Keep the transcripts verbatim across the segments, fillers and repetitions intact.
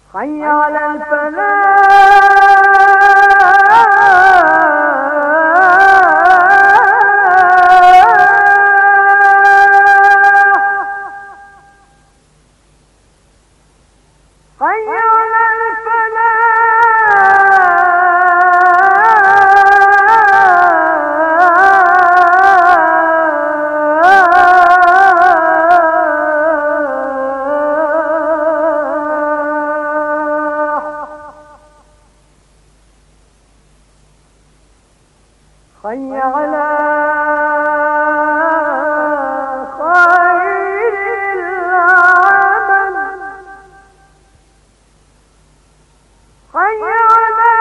حي على الفلاح حي على خير العمل حي على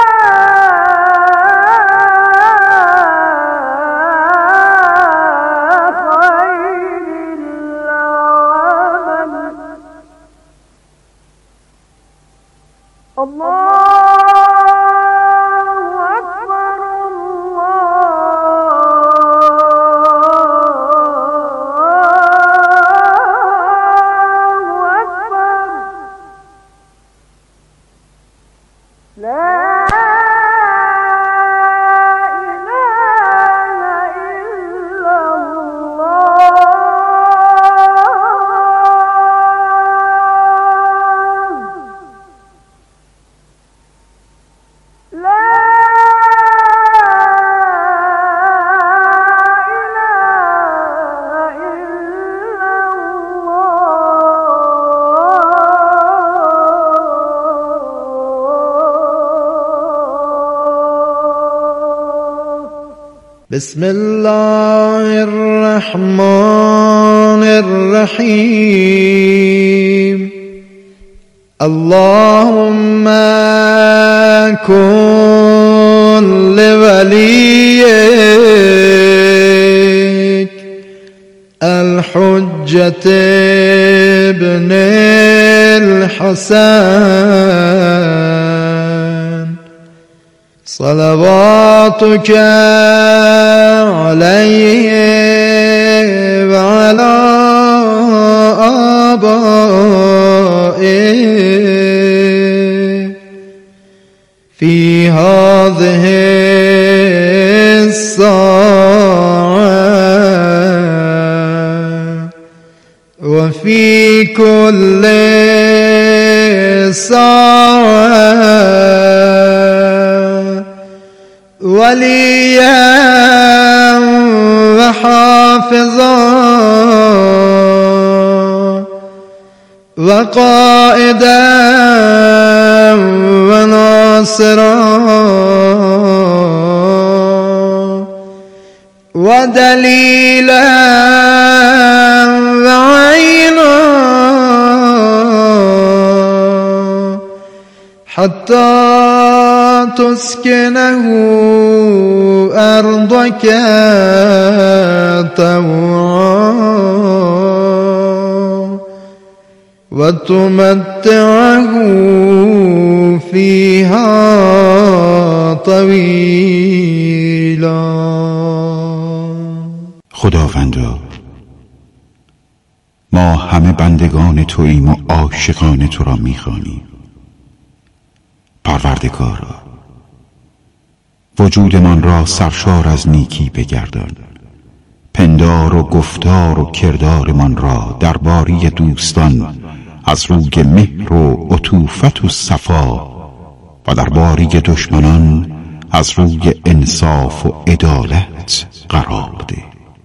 خير العمل الله بسم الله الرحمن الرحيم اللهم كن لوليك الحجة ابن الحسن صلواتك عليه وعلى آبائه في هذه الساعة وفي كل ساعة وليا وحافظا وقائدا وناصرا ودليلا وعينا حتى تسكنه أرضك طوعا وتمتعه فيها طويلا. خداوندا، ما همه بندگان توییم و عاشقان تو را می‌خوانیم. پروردگارا، وجودمان را سرشار از نیکی بگردان، پندار و گفتار و کردارمان را درباری دوستان از روی مهر و عطوفت و صفا و درباری دشمنان از روی انصاف و عدالت قرار بده.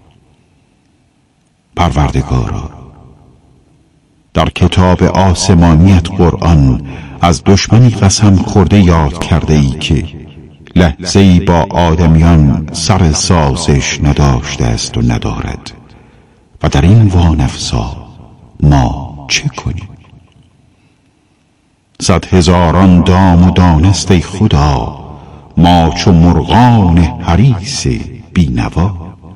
پروردگارا، در کتاب آسمانیت قرآن از دشمنی قسم خورده یاد کرده ای که لحظه‌ای با آدمیان سر سازش نداشته است و ندارد و در این وانفسا ما چه کنیم؟ صد هزاران دام و دانست ای خدا، ما چو مرغان حریص بینوا.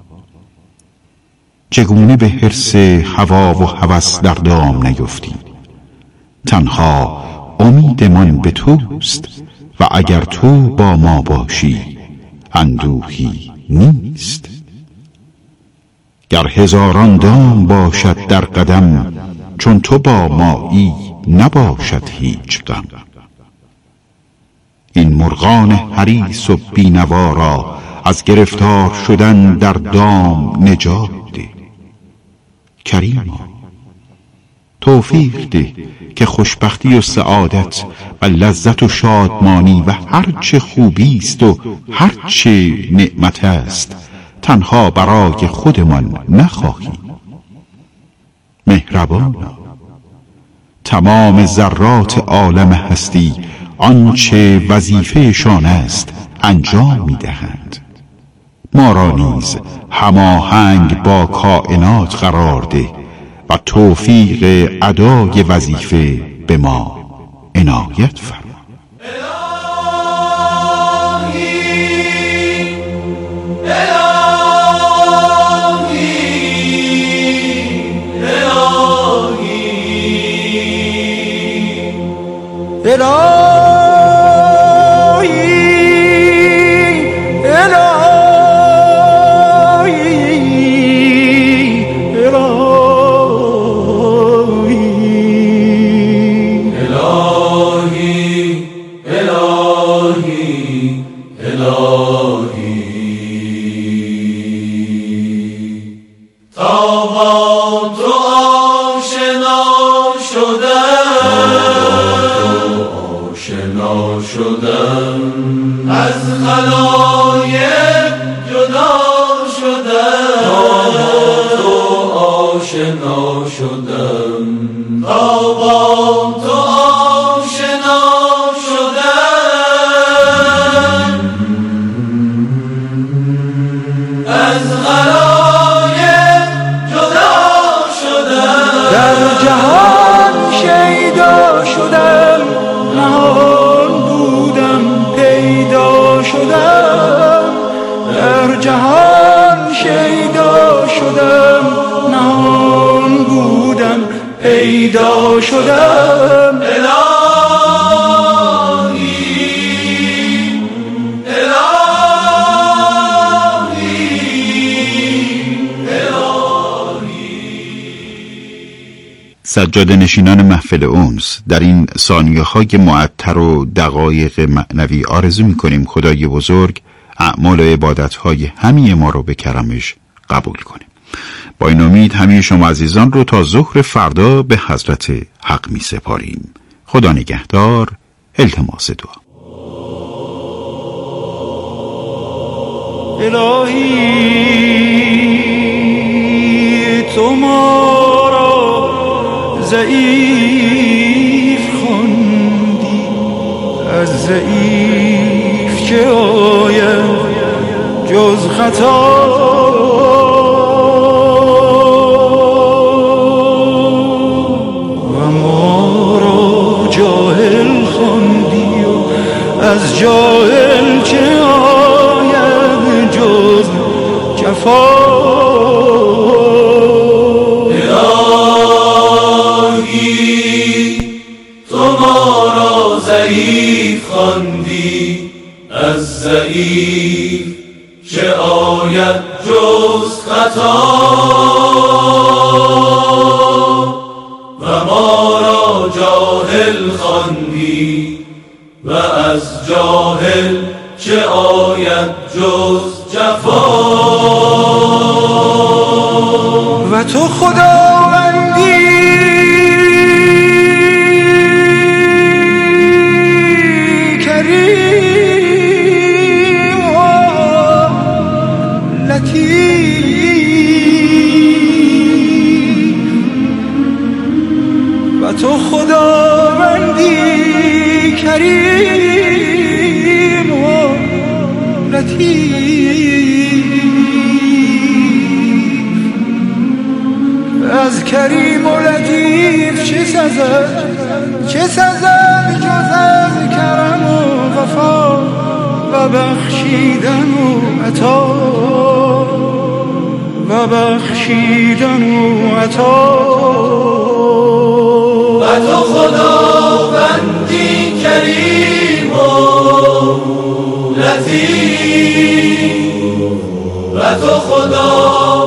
چگونه به حرص هوا و هوس در دام نیفتیم؟ تنها امیدمان به توست و اگر تو با ما باشی اندوهی نیست. گر هزاران دام باشد در قدم، چون تو با مایی نباشد هیچ غم. این مرغان حریص و بینوا را از گرفتار شدن در دام نجات ده. کریما توفیق ده که خوشبختی و سعادت و لذت و شادمانی و هرچه خوبی است و هرچه نعمت است تنها برای خودمان نخواهیم. مهربانا تمام ذرات عالم هستی آنچه وظیفه‌شان است انجام می‌دهند. ما را نیز هماهنگ با کائنات قرار ده و توفیق ادای وظیفه به ما عنایت فرما. از خلایق جدا شدم، تا تو آشنا شدم، تا با تو آشنا شدم. از خلایق جدا شدم، در جهان شیدا شدم، نهان بودم پیدا شدم. در جهان شیدا شدم، نهان بودم پیدا شدم. سجاده نشینان محفل اونس، در این ثانیه های معطر و دقایق معنوی آرزو می‌کنیم خدای بزرگ اعمال و عبادت های همه ما رو به کرمش قبول کنه. با این امید همه شما عزیزان رو تا ظهر فردا به حضرت حق می سپاریم. خدا نگهدار. التماس دعا. الهی تو ما را ضعیف خوندی، از ضعیف چه آید جز خطا. و ما را جاهل خوندی و از جاهل چه آید جز جفا. ضعیف خواندی، از ضعیف چه آید جز خطا. و ما را جاهل خواندی و از جاهل چه آید جز جفا. و تو خداوندی و تو خداوندی کریم و لطیف. از کریم و لطیف چه سزد، چه سزد جز از کرم و وفا و بخشیدن و عطا. و بخشیدن و عطا. و تو خداوندی کریم و لطیف. و تو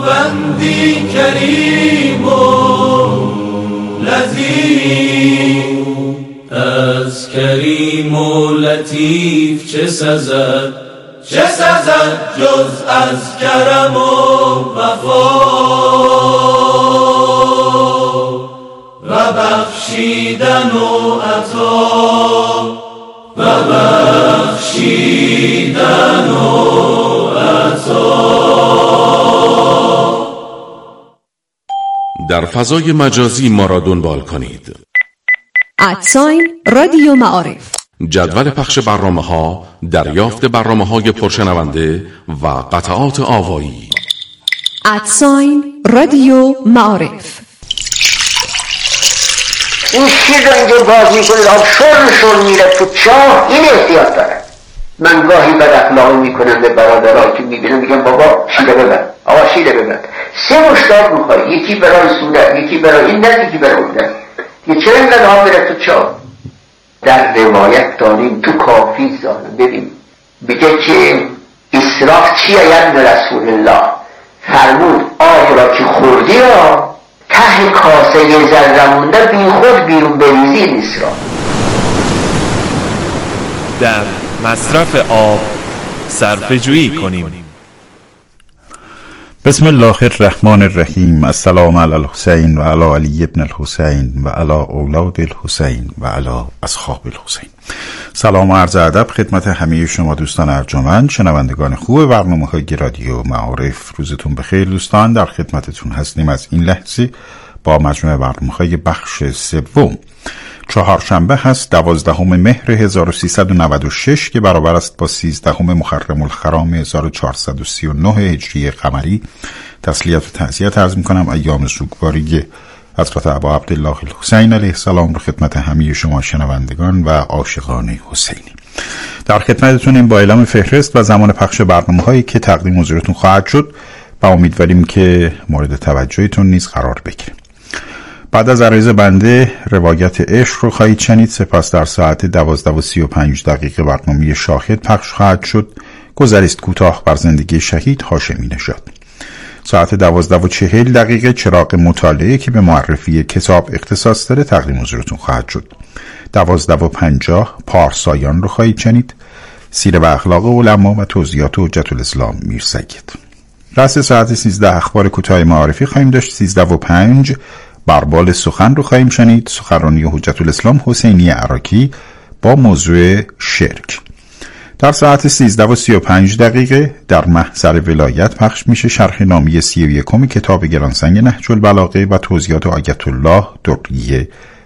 خداوندی کریم و لطیف. حکیم و لطیف چه سزد، چه سزد جز از کرم و وفا و بخشیدن و عطا و بخشیدن و عطا. در فضای مجازی ما را دنبال کنید. ادساین رادیو معارف. جدول پخش برنامه ها، دریافت برنامه های پرشنونده و قطعات آوایی. ادساین رادیو معارف. این شیر رو اینجور باز میکنید آب شر شر میره تو چاه، این احتیاط داره. من گاهی بد اخلاقی میکنم به برادرها که میبینم میگم بابا شیره ببر، آقا شیره ببر، سه مشتاق میخوای، یکی برای صورت، یکی برای این نه، یکی برای اون نه، یه چرا اینقدر آب میره تو چاه. در روایت داریم تو کافی زانه ببین بگه که اسراف چی آید رسول الله فرمود آب را که خوردی را ته کاسه یه ذره مونده بی خود بیرون بریزی این اسراف. در مصرف آب صرفه جویی کنیم. بسم الله الرحمن الرحیم. السلام علی الحسین و علی علی ابن الحسین و علی اولاد الحسین و علی اصحاب الحسین. سلام و عرض ادب خدمت همه شما دوستان ارجمند، شنوندگان خوب برنامه‌های رادیو معارف. روزتون بخیر دوستان. در خدمتتون هستیم از این لحظه با مجموعه برنامه‌های بخش سوم. چهارشنبه هست دوازدهم مهر هزار و سیصد و نود و شش که برابر است با سیزدهم محرم الحرام هزار و چهارصد و سی و نه هجری قمری. تسلیت و تعزیت عرض می‌کنم ایام سوگواری حضرت ابا عبدالله الحسین علیه السلام رو خدمت همه شما شنوندگان و عاشقان حسینی. در خدمتتونیم با اعلام فهرست و زمان پخش برنامه‌هایی که تقدیم حضورتون خواهد شد و امیدواریم که مورد توجهتون نیز قرار بگیره. بعد از عرض بنده روایت عشق رو خواهید شنید. سپس در ساعت دوازده و سی و پنج دقیقه برنامه شاهد پخش خواهد شد. گذریست کوتاه بر زندگی شهید هاشمی نژاد. ساعت دوازده و چهل دقیقه چراغ مطالعه که به معرفی کتاب اختصاص داره تقدیم حضورتون خواهد شد. دوازده و پنجاه پارسایان رو خواهید شنید. سیره و اخلاق علما و توضیحات حجت الاسلام میر سید. رأس ساعت سیزده اخبار کوتاه معارفی خواهیم داشت. سیزده و پنج بربال سخن رو خواهیم شنید. سخنرانی حجت الاسلام حسینی عراقی با موضوع شرک. در ساعت سیزده و سی و پنج دقیقه در محضر ولایت پخش میشه شرح نامه سی و یکم کتاب گرانسنگ نهج البلاغه و توضیحات آیت الله دریه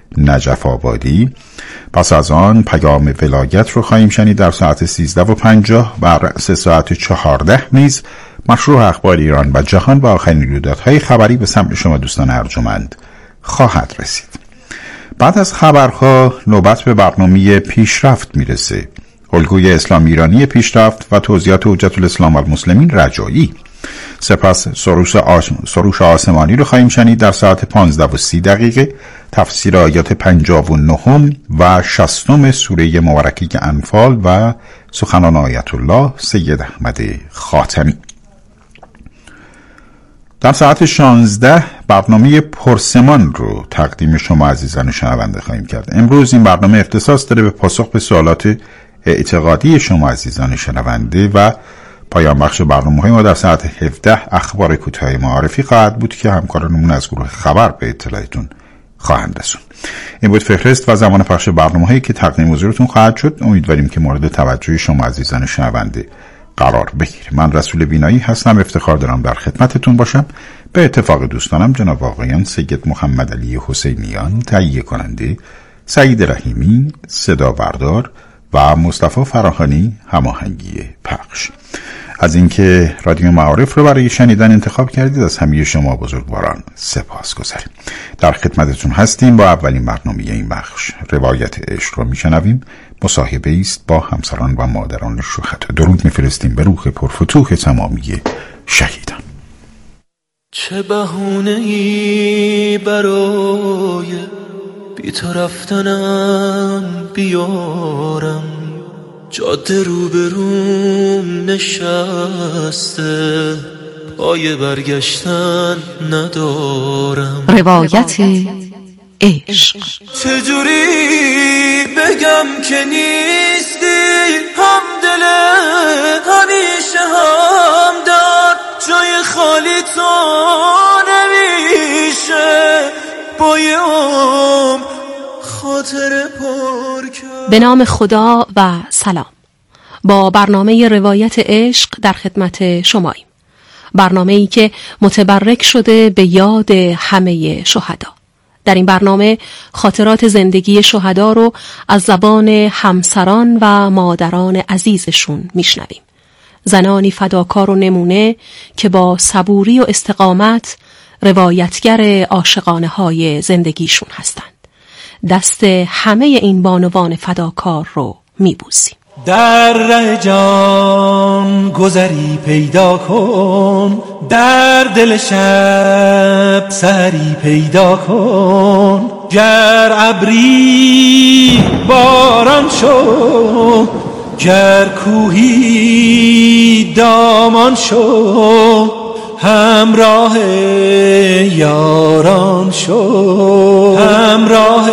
نجف آبادی. پس از آن پیام ولایت رو خواهیم شنید در ساعت سیزده و پنجاه و رأس ساعت چهارده نیز مشروع اخبار ایران و جهان و آخرین رویدادهای خبری به سمع شما دوستان ارجمند خواهد رسید. بعد از خبرها نوبت به برنامه پیشرفت میرسه. الگوی اسلام ایرانی پیشرفت و توضیحات حجت الاسلام و المسلمین رجایی. سپس سروش, آس... سروش آسمانی رو خواهیم شنید در ساعت پانزده و سی دقیقه. تفسیر آیات پنجاه و نهم و شصتم سوره مبارکه انفال و سخنان آیت الله سید احمد خاتمی. در ساعت شانزده برنامه پرسمان رو تقدیم شما عزیزان شنونده خواهیم کرد. امروز این برنامه اختصاص داره به پاسخ به سوالات اعتقادی شما عزیزان شنونده و پایان بخش برنامه‌های ما در ساعت هفده اخبار کوتاه معارفی خواهد بود که همکارانمون از گروه خبر به اطلاعتون خواهند رسوند. این بود فهرست و زمان پخش برنامه‌هایی که تقدیم حضورتون خواهد شد. امیدواریم که مورد توجه شما عزیزان شنونده قرار بگیره. من رسول بینایی هستم. افتخار دارم در خدمتتون باشم. به اتفاق دوستانم جناب آقایان سید محمد علی حسینیان تهیه کننده، سعید رحیمی صدا بردار و مصطفی فراهانی هماهنگی پخش. از اینکه رادیو معارف رو برای شنیدن انتخاب کردید از همه شما بزرگواران سپاسگزاریم. در خدمتتون هستیم با اولین برنامه این بخش. روایت عشق رو میشنویم. مصاحبه است با همسران و مادران شهدا. درود میفرستیم به روح پرفتوح تمامی شهیدان. چه بهونه‌ای برای بی تو رفتنم بیارم، جاده روبروم نشسته پای برگشتن ندارم. روایت عشق. چجوری بگم که نیستی، هم دل همیشه هم در جای خالی تو نمیشه بایم خاطر پر کرد. به نام خدا و سلام. با برنامه روایت عشق در خدمت شماییم. برنامه‌ای که متبرک شده به یاد همه شهدا. در این برنامه خاطرات زندگی شهدا رو از زبان همسران و مادران عزیزشون میشنویم. زنانی فداکار و نمونه که با صبوری و استقامت روایتگر عاشقانه های زندگیشون هستند. دست همه این بانوان فداکار رو میبوسیم. در ره جان گذری پیدا کن، در دل شب سحری پیدا کن. گر ابری باران شو، گر کوهی دامان شو، همراه یاران شو، همراه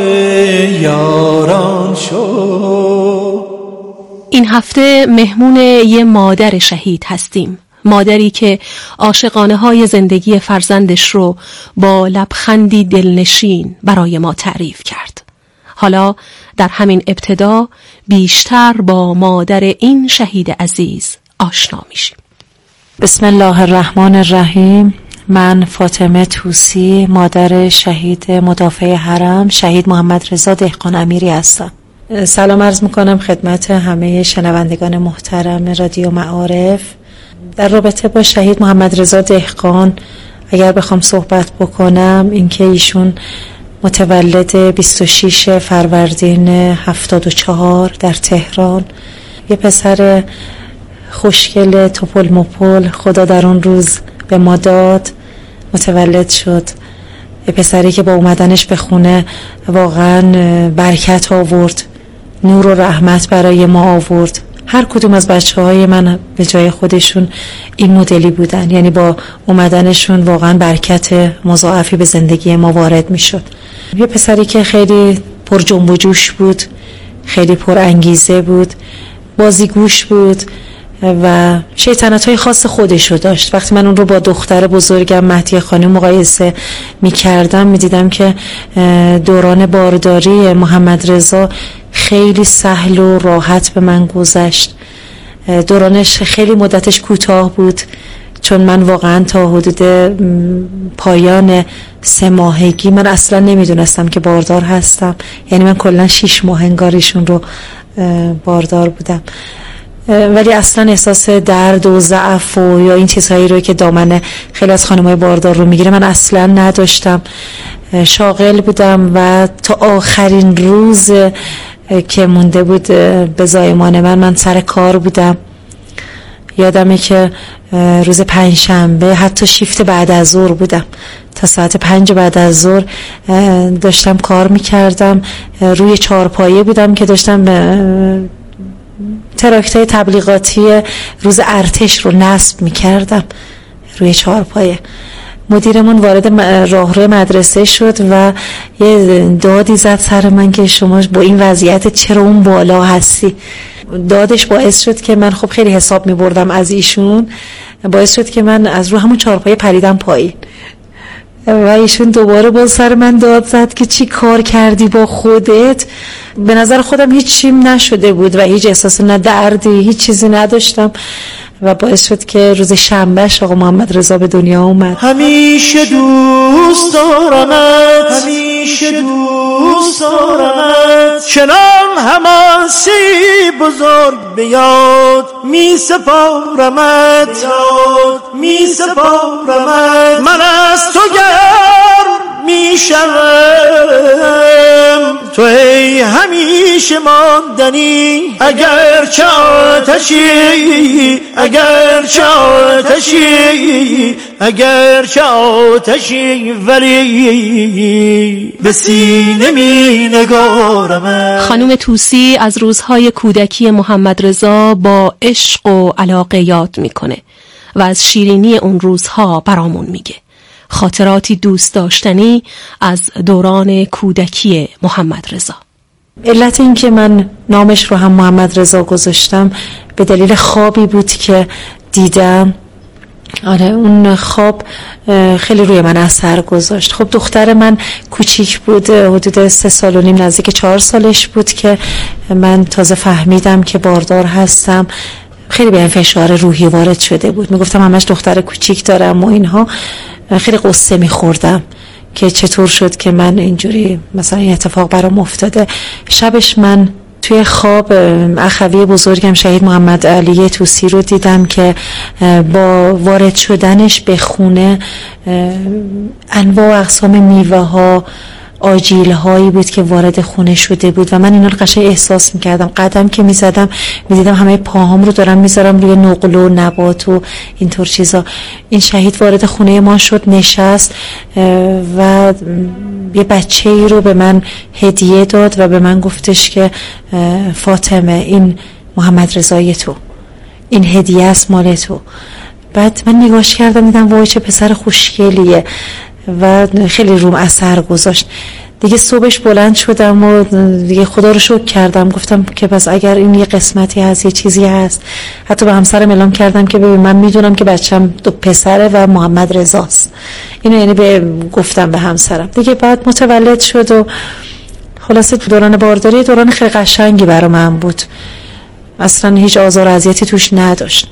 یاران شو. این هفته مهمون یه مادر شهید هستیم. مادری که عاشقانه های زندگی فرزندش رو با لبخندی دلنشین برای ما تعریف کرد. حالا در همین ابتدا بیشتر با مادر این شهید عزیز آشنا میشیم. بسم الله الرحمن الرحیم. من فاطمه طوسی، مادر شهید مدافع حرم شهید محمد رضا دهقان امیری هستم. سلام عرض میکنم خدمت همه شنوندگان محترم رادیو معارف. در رابطه با شهید محمد رضا دهقان اگر بخوام صحبت بکنم، اینکه ایشون متولد بیست و شش فروردین هفتاد و چهار در تهران، یه پسر خوشگل توپل مپل خدا در اون روز به ما داد، متولد شد. یه پسری که با اومدنش به خونه واقعا برکت آورد، نور و رحمت برای ما آورد. هر کدوم از بچه های من به جای خودشون این مدلی بودن، یعنی با اومدنشون واقعا برکت مضاعفی به زندگی ما وارد می شد. یه پسری که خیلی پر جنب و جوش بود، خیلی پر انگیزه بود، بازیگوش بود و شیطنت های خاص خودشو داشت. وقتی من اون رو با دختر بزرگم مهدیه خانم مقایسه می کردم، می دیدم که دوران بارداری محمد رضا خیلی سهل و راحت به من گذشت. دورانش خیلی مدتش کوتاه بود، چون من واقعا تا حدود پایان سه ماهگی من اصلا نمیدونستم که باردار هستم. یعنی من کلا شیش ماه انگاریشون رو باردار بودم، ولی اصلا احساس درد و ضعف و یا این چیزهایی رو که دامن خیلی از خانم‌های باردار رو میگیره من اصلا نداشتم. شاغل بودم و تا آخرین روز که مونده بود به زایمان من من سر کار بودم. یادمه که روز پنجشنبه حتی شیفت بعد از ظهر بودم، تا ساعت پنج بعد از ظهر داشتم کار میکردم. روی چهارپایه بودم که داشتم تراکتای تبلیغاتی روز ارتش رو نصب میکردم روی چهارپایه. مدیرمون وارد راهرو مدرسه شد و یه دادی زد سر من که شما با این وضعیت چرا اون بالا هستی. دادش باعث شد که من خب خیلی حساب می بردم از ایشون، باعث شد که من از رو همون چهارپایه پریدم پایین و ایشون دوباره باز سر من داد زد که چی کار کردی با خودت. به نظر خودم هیچ چیم نشده بود و هیچ احساس نه دردی هیچ چیزی نداشتم و باعث شد که روز شنبهش آقا محمد رضا به دنیا اومد. همیشه دوست دارمت، همیشه دوست دارمت، چنان هماسی بزرگ بیاد می سپارمت، بیاد می سپارمت. من از تو گرم می شوم، تو ای همیشه ماندنی، اگر چه آتشی، اگر چه آتشی، اگر چه آتشی، ولی به سینه می نگارم. خانم طوسی از روزهای کودکی محمد رضا با عشق و علاقه یاد میکنه و از شیرینی اون روزها برامون میگه. خاطراتی دوست داشتنی از دوران کودکی محمد رضا. علت این که من نامش رو هم محمد رضا گذاشتم به دلیل خوابی بود که دیدم. آره اون خواب خیلی روی من اثر گذاشت. خب دختر من کوچیک بود، حدود سه سال و نیم نزدیک چهار سالش بود که من تازه فهمیدم که باردار هستم. خیلی به این فشار روحی وارد شده بود، میگفتم همش دختر کوچیک دارم و اینها. خیلی قصه میخوردم که چطور شد که من اینجوری مثلا این اتفاق برام افتاده. شبش من توی خواب اخوی بزرگم شهید محمد علی طوسی رو دیدم که با وارد شدنش به خونه انواع و اقسام میوه ها، آجیل هایی بود که وارد خونه شده بود و من اینا رو قشنگ احساس میکردم. قدم که میزدم میدیدم همه پاهام رو دارم میذارم روی نقل و نبات و اینطور چیزا. این شهید وارد خونه ما شد، نشست و یه بچه ای رو به من هدیه داد و به من گفتش که فاطمه این محمد رضای تو، این هدیه است مال تو. بعد من نگاش کردم دیدم وای چه پسر خوشگلیه و خیلی روم اثر گذاشت. دیگه صبحش بلند شدم و دیگه خدا رو شکر کردم، گفتم که پس اگر این یه قسمتی هست، یه چیزی هست. حتی به همسرم اعلام کردم که ببین من میدونم که بچم دو پسره و محمد رضاست. اینو یعنی به گفتم به همسرم. دیگه بعد متولد شد و خلاصه دوران بارداری دوران خیلی قشنگی برای من بود، اصلا هیچ آزار و اذیتی توش نداشت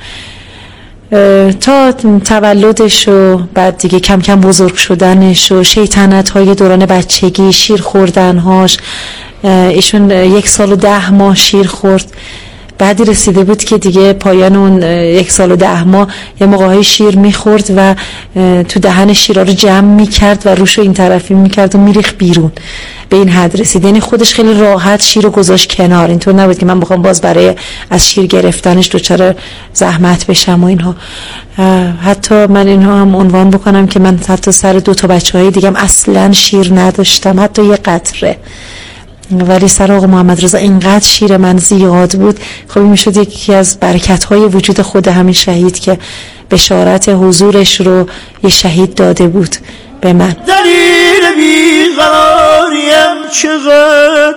تا تولدش و بعد دیگه کم کم بزرگ شدنش و شیطنت های دوران بچگی، شیر خوردنهاش. ایشون یک سال و ده ماه شیر خورد، بعدی رسیده بود که دیگه پایان اون یک سال و ده ماه یه موقعی شیر میخورد و تو دهن شیرها رو جمع میکرد و روشو این طرفی میکرد و میریخ بیرون. به این حد رسید، یعنی خودش خیلی راحت شیر رو گذاشت کنار. اینطور نبود که من بخوام باز برای از شیر گرفتنش دوچاره زحمت بشم و اینها. حتی من اینها هم عنوان بکنم که من حتی سر دو تا بچه های دیگم اصلا شیر نداشتم، حتی یه قطره. ولی سر آقا محمد رضا اینقدر شیر من زیاد بود. خب این میشد یکی از برکت‌های وجود خود همین شهید که بشارت حضورش رو یه شهید داده بود به من. دلیل بیقراریم چقدر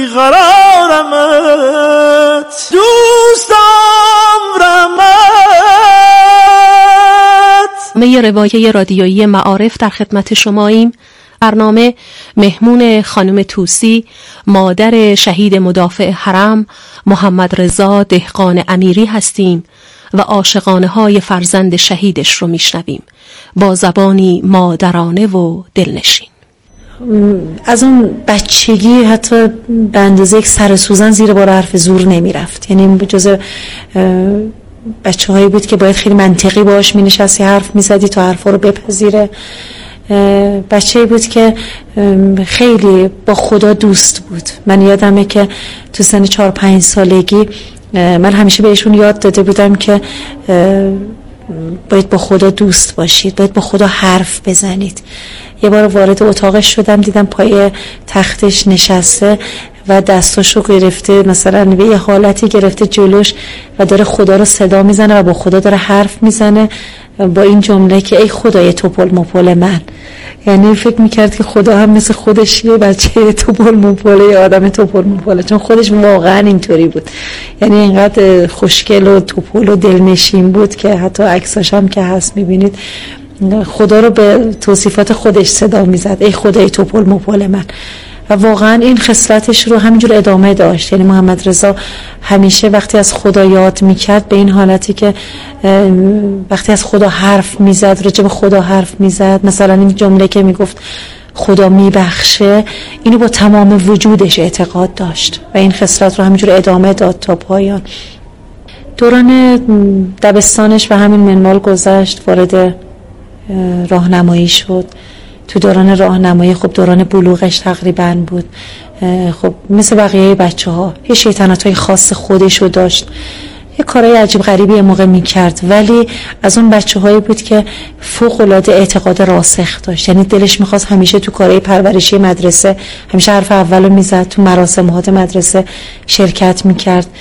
بیقرارمت دوستم رحمت. می روایه رادیویی معارف در خدمت شماییم. برنامه مهمون خانم طوسی، مادر شهید مدافع حرم محمد رضا دهقان امیری هستیم و عاشقانه های فرزند شهیدش رو میشنویم با زبانی مادرانه و دلنشین. از اون بچگی حتی به اندازه یک سر سوزن زیر بار حرف زور نمی رفت، یعنی جز بچه هایی بود که باید خیلی منطقی باش می نشستی حرف می زدی تا حرفا رو بپذیره. بچه‌ای بود که خیلی با خدا دوست بود. من یادمه که تو سن چهار پنج سالگی من همیشه بهشون یاد داده بودم که باید با خدا دوست باشید، باید با خدا حرف بزنید. یه بار وارد اتاقش شدم دیدم پای تختش نشسته و دستاشو گرفته، مثلا به یه حالتی گرفته جلوش و داره خدا رو صدا میزنه و با خدا داره حرف میزنه با این جمله که ای خدای توپل مپل من. یعنی فکر میکرد که خدا هم مثل خودش یه بچه توپل مپله، یه آدم توپل مپله، چون خودش واقعا اینطوری بود. یعنی اینقدر خوشگل و توپل و دلنشین بود که حتی عکساش هم که هست میبینید خدا رو به توصیفات خودش صدا میزد، ای خدای توپل مپل من. و واقعا این خصلتش رو همینجور ادامه داشت. یعنی محمد رضا همیشه وقتی از خدا یاد میکرد به این حالتی که وقتی از خدا حرف میزد، راجع به خدا حرف میزد، مثلا این جمله که میگفت خدا میبخشه، اینو با تمام وجودش اعتقاد داشت و این خصلت رو همینجور ادامه داد تا پایان. دوران دبستانش و همین منوال گذشت، وارد راهنمایی شد. تو دوران راهنمایی خب دوران بلوغش تقریبا بود. خب مثل بقیه بچه ها یه شیطنت های خاص خودشو داشت، یه کارهای عجیب غریبی یه موقع میکرد، ولی از اون بچه هایی بود که فوق العاده اعتقاد راسخ داشت. یعنی دلش میخواست همیشه تو کارهای پرورشی مدرسه همیشه حرف اولو میزد، تو مراسمات مدرسه شرکت میکرد.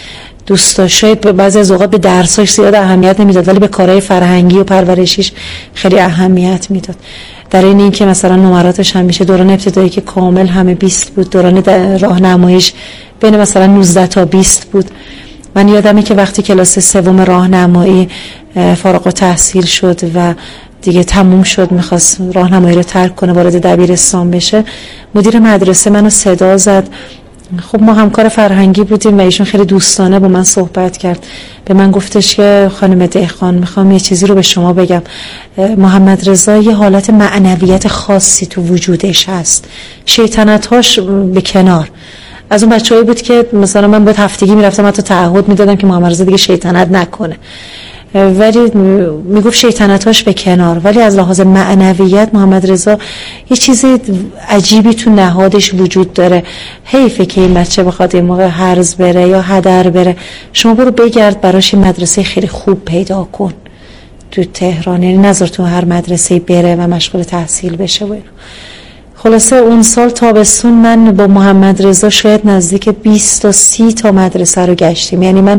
دوست داشت. شاید بعضی از اوقات به درساش زیاد اهمیت نمیداد ولی به کارهای فرهنگی و پرورشیش خیلی اهمیت میداد. در این این که مثلا نمراتش همیشه دوران ابتدایی که کامل همه بیست بود، دوران راهنماییش بین مثلا نوزده تا بیست بود. من یادمه که وقتی کلاس سوم راهنمایی فارغ التحصیل شد و دیگه تموم شد، میخواست راهنمایی رو ترک کنه وارد دبیرستان بشه، مدیر مدرسه منو صدا زد. خب ما همکار فرهنگی بودیم و ایشون خیلی دوستانه با من صحبت کرد. به من گفتش که خانم دهقان میخوام یه چیزی رو به شما بگم. محمد رضا یه حالت معنویت خاصی تو وجودش هست، شیطنت‌هاش به کنار. از اون بچه‌ای بود که مثلا من باید هفتگی میرفتم حتی تعهد میدادم که محمد رضا دیگه شیطنت نکنه، ولی میگفت شیطنتاش به کنار. ولی از لحاظ معنویت محمد رضا یه چیز عجیبی تو نهادش وجود داره. حیفه که این بچه بخواد این موقع هرز بره یا هدر بره. شما برو بگرد براش این مدرسه خیلی خوب پیدا کن تو تهران، یعنی نذار تو هر مدرسه بره و مشغول تحصیل بشه و اینو. خلاصه اون سال تابستون من با محمد رضا شاید نزدیک بیست تا سی تا مدرسه رو گشتیم. یعنی من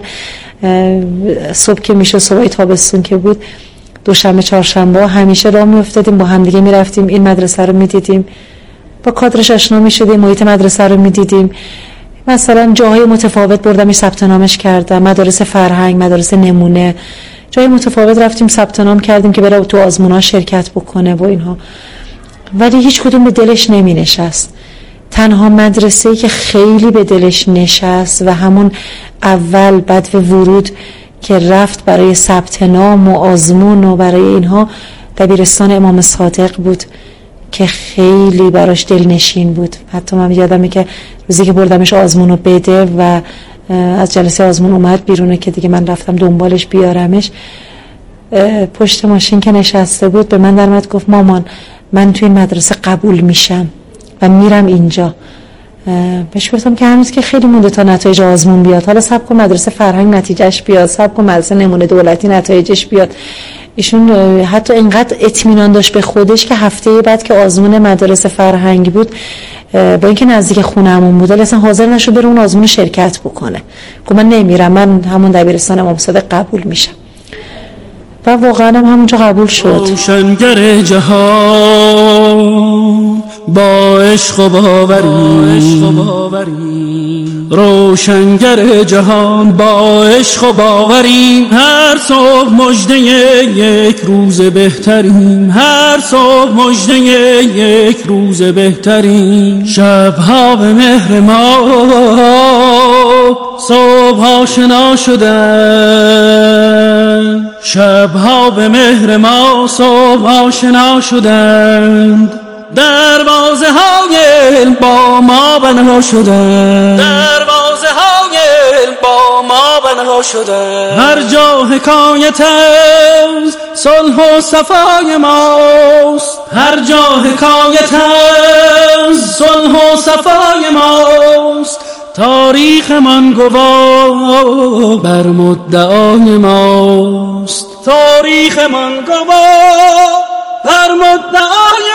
صبح که میشه، صبح تابستون که بود، دوشنبه چهارشنبه همیشه راه میافتادیم با همدیگه میرفتیم این مدرسه رو میدیدیم، با کادرش آشنا میشدیم، محیط مدرسه رو میدیدیم. مثلا جاهای متفاوت بردمش ثبت نامش کردم، مدارس فرهنگ، مدارس نمونه، جای متفاوت رفتیم ثبت نام کردیم که بره تو آزمون‌ها شرکت بکنه و اینها. ولی هیچ کدوم به دلش نمی نشست. تنها مدرسه‌ای که خیلی به دلش نشست و همون اول بعد و ورود که رفت برای ثبت نام و آزمون و برای اینها، دبیرستان امام صادق بود که خیلی براش دلنشین بود. حتی من یادمه که روزی که بردمش آزمون رو بده و از جلسه آزمون اومد بیرونه که دیگه من رفتم دنبالش بیارمش، پشت ماشین که نشسته بود به من در اومد گفت مامان من توی این مدرسه قبول میشم و میرم اینجا. بهش گفتم که هنوز که خیلی مونده تا نتایج آزمون بیاد، حالا صبر کن مدرسه فرهنگ نتیجهش بیاد، صبر کن مدرسه نمونه دولتی نتایجش بیاد. ایشون حتی اینقدر اطمینان داشت به خودش که هفته بعد که آزمون مدارس فرهنگ بود، با اینکه نزدیک خونه‌مون بود، اصلا حاضر نشد بره اون آزمون شرکت بکنه. گفت من نمیرم، من همون دبیرستان امام صادق قبول میشم. و واقعا هم همونجا قبول شد. روشنگر جهان با عشق و باوری، روشنگر جهان با عشق و باوری، هر صبح مژده یک روز بهترین، هر صبح مژده یک روز بهترین. شبها به مهر ما صبح آشنا شدن، شبها به مهر ما صبح آشنا شدند، دروازه های با ما بنا شدند، دروازه های با ما بنا شدند. هر جا حکایت از صلح و صفای ماست، هر جا حکایت از صلح و صفای ماست، تاریخ من گواه بر مدعای ماست، تاریخ من گواه بر مدعای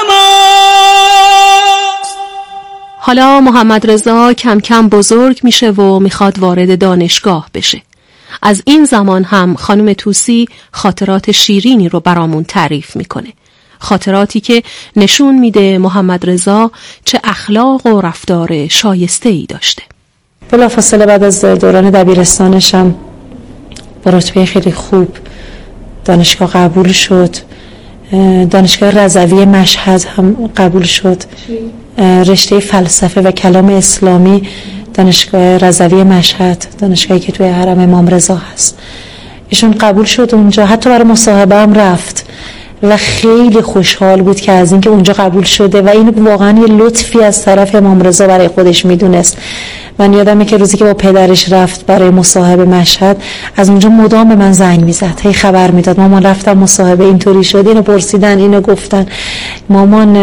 ماست. حالا محمد رضا کم کم بزرگ میشه و میخواد وارد دانشگاه بشه. از این زمان هم خانم طوسی خاطرات شیرینی رو برامون تعریف میکنه، خاطراتی که نشون میده محمد رضا چه اخلاق و رفتار شایسته‌ای داشته. بلافاصله بعد از دوران دبیرستانشم با رتبه خیلی خوب دانشگاه قبول شد. دانشگاه رضوی مشهد هم قبول شد، رشته فلسفه و کلام اسلامی دانشگاه رضوی مشهد، دانشگاهی که توی حرم امام رضا هست. ایشون قبول شد اونجا، حتی برای مصاحبه هم رفت و خیلی خوشحال بود که از اینکه اونجا قبول شده و این واقعا یه لطفی از طرف امام رضا برای خودش میدونست. من یادمه که روزی که با پدرش رفت برای مصاحبه مشهد، از اونجا مدام به من زنگ میزد، هی خبر میداد مامان رفتم مصاحبه اینطوری شد، اینو پرسیدن، اینو گفتن، مامان